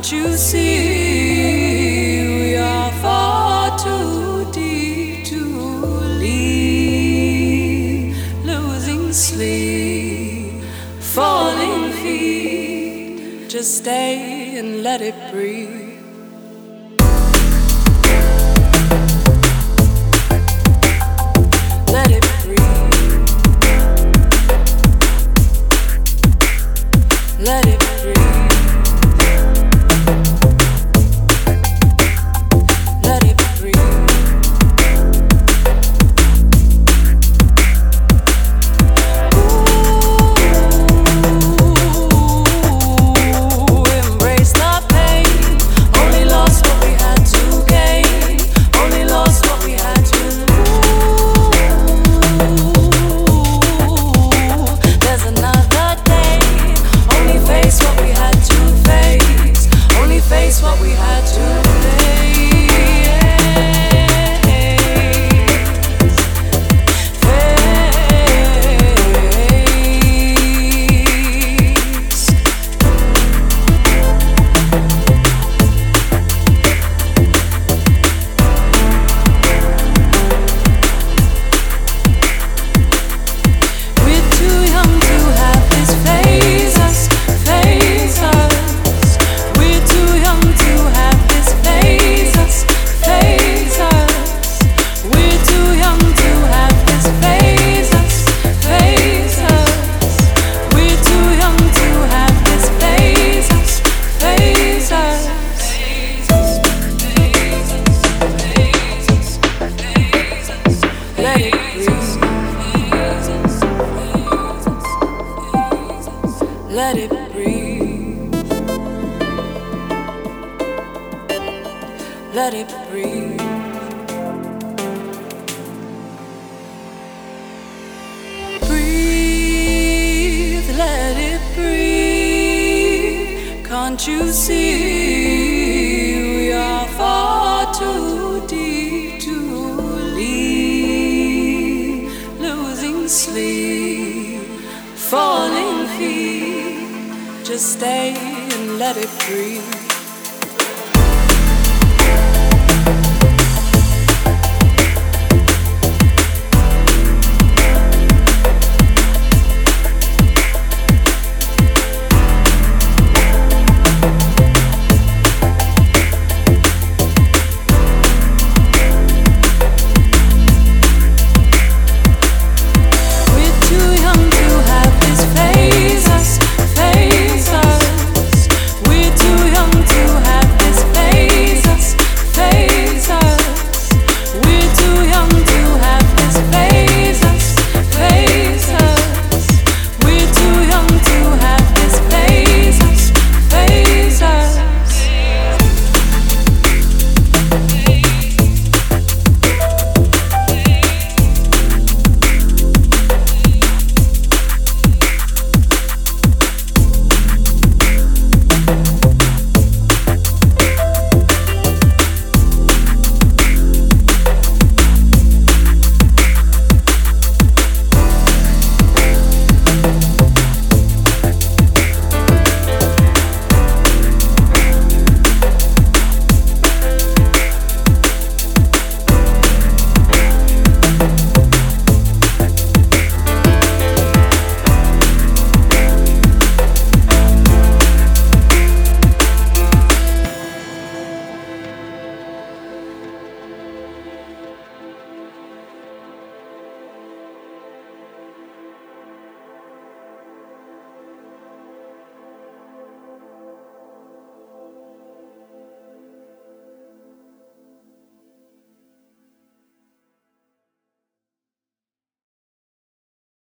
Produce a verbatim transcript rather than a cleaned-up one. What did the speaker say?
Can't you see we are far too deep to leave? Losing sleep, falling feet. Just stay and let it breathe. Let it breathe. Let it breathe. Let it breathe. Ooh, embrace the pain. Only lost what we had to gain. Only lost what we had to lose. There's another day. Only face what we had to face. Only face what we had to Let it breathe. Let it breathe. Breathe, let it breathe. Can't you see we are far too deep to leave? Losing sleep, falling feet. Just stay and let it breathe.